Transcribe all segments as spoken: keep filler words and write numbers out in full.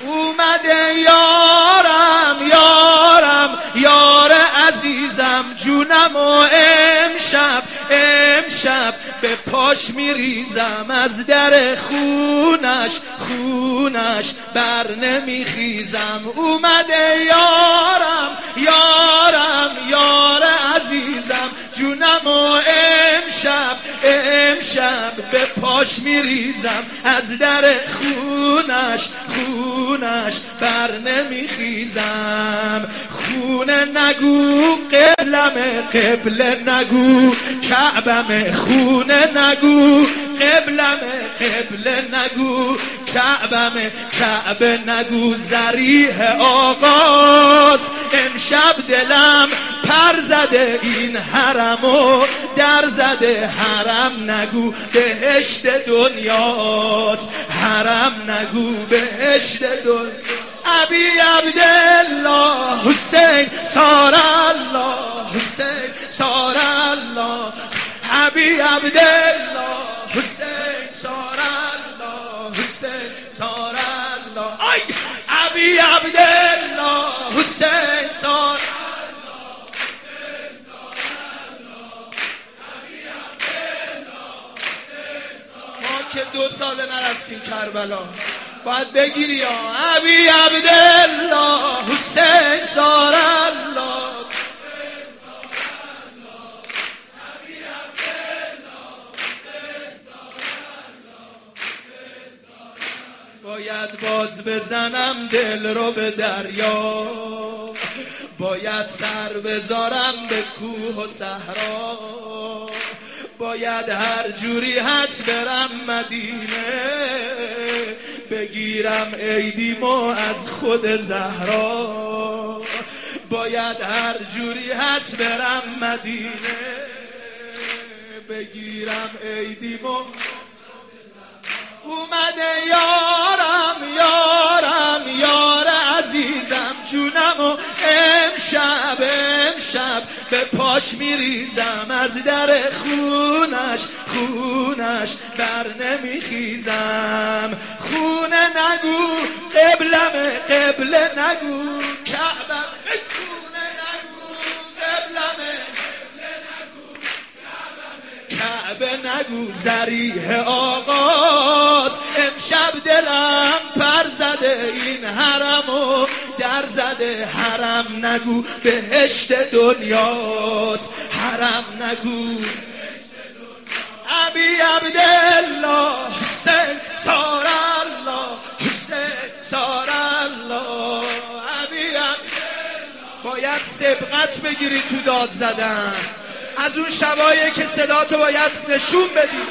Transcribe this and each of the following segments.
اومده یارم یارم یار عزیزم جونم و امشب امشب به پاش میریزم از در خونش خونش بر نمیخیزم. اومده یارم یارم یار عزیزم جونم و امشب امشب به پاش میریزم از در خونش خونش بر نمیخیزم. خونه نگو قبلم قبله نگو کعبم خونه نگو قبلم قبله نگو کعبم کعبه نگو ذریح آقاست امشب دلم پر زده این حرمو در زده حرم نگو بهشت دنیاست حرم نگو بهشت دنیا. ابی عبدالله حسین سار الله حسین سار الله ابی عبدالله حسین سار الله حسین سار الله ای ابی عبدالله حسین سار ما که دو سال نرفتیم کربلا باید بگیری یا ابی عبدالله حسین سار الله باید باز بزنم دل رو به دریا باید سر بذارم به کوه و صحرا باید هر جوری هست برم مدینه بگیرم عیدیمو از خود زهرا باید هر جوری هست برم مدینه بگیرم عیدیمو. اومده یارم یارم یار عزیزم جونم و امشب امشب به پاش میریزم از در خونش خونش بر نمیخیزم. خونه نگو قبلم قبله نگو کعبم خونه نگو قبلم کعبه نگو ذریح آقاست امشب دلم پر زده این حرمو در زده حرم نگو بهشت دنیاست حرم نگو. ابی عبدالله حسین سار الله حسین سار الله ابی عبدالله باید سبقت بگیری تو داد زدن از اون شبایی که صدا تو باید نشون بدی.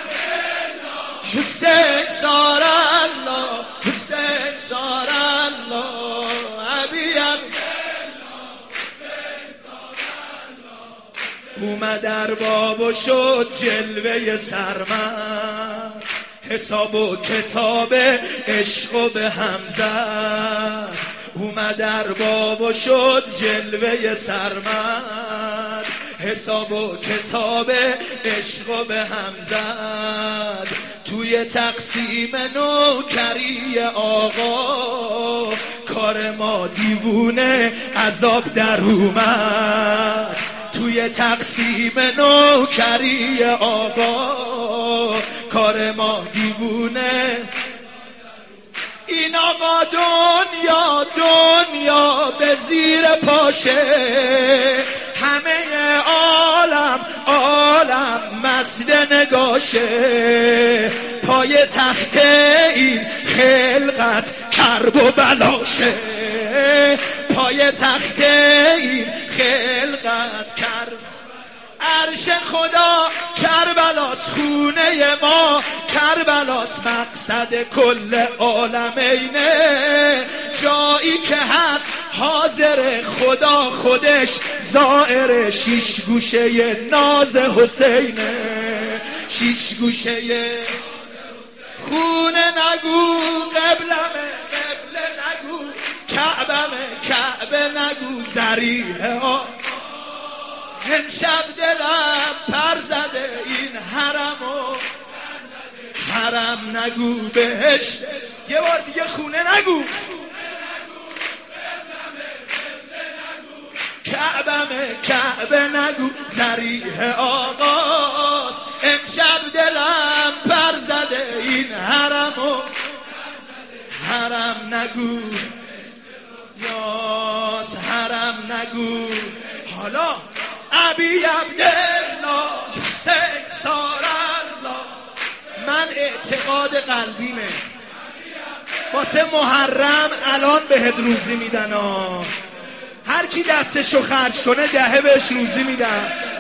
حسین سار الله حسین سار الله ابی عبدالله حسین سار الله. اومد ارباب و شد جلوه سرمد حساب و کتاب عشق و به هم زد. اومد ارباب و شد جلوه سرمد حساب و کتاب عشق و به هم زد. توی تقسیم نوکری آقا کار ما دیوونه عذاب در اومد. توی تقسیم نوکری آقا کار ما دیوونه. این آقا دنیا دنیا به زیر پاشه همه عالم عالم مست نگاشه پای تخت این خلقت کرب و بلاشه پای تخت این خلقت کرب. عرش خدا کربلاس خونه ما کربلاس مقصد کل عالمینه جایی که حق حاضر خدا خودش زائر شیش گوشه ناز حسینه شیش گوشه. خونه نگو قبلمه قبله نگو کعبمه کعبه نگو ذریح ها امشب دلم پر زده این حرمو حرم نگو بهشت. یه بار دیگه خونه نگو شبم کعبه نگو زریح آقاست، امشب دلم پر زده این حرمو حرم نگو یاس حرم نگو. حالا ابی عبدالله سکسار الله، من اعتقاد قلبیمه واسه محرم الان بهت روزی میدن ها، هر کی دستشو خرج کنه دهه بهش روزی میدن.